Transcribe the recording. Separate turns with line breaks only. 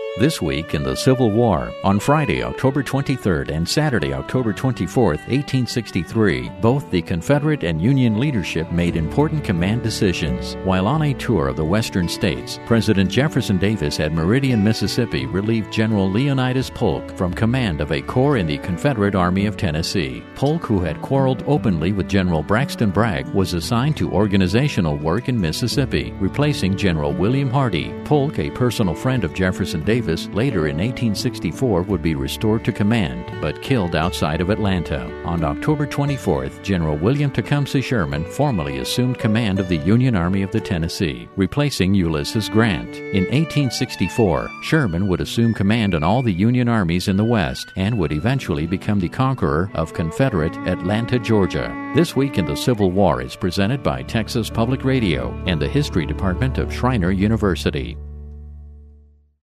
This week in the Civil War, on Friday, October 23rd and Saturday, October 24th, 1863, both the Confederate and Union leadership made important command decisions. While on a tour of the western states, President Jefferson Davis at Meridian, Mississippi, relieved General Leonidas Polk from command of a corps in the Confederate Army of Tennessee. Polk, who had quarreled openly with General Braxton Bragg, was assigned to organizational work in Mississippi, replacing General William Hardee. Polk, a personal friend of Jefferson Davis, later in 1864 would be restored to command, but killed outside of Atlanta. On October 24th, General William Tecumseh Sherman formally assumed command of the Union Army of the Tennessee, replacing Ulysses Grant. In 1864, Sherman would assume command on all the Union armies in the West and would eventually become the conqueror of Confederate Atlanta, Georgia. This Week in the Civil War is presented by Texas Public Radio and the History Department of Schreiner University.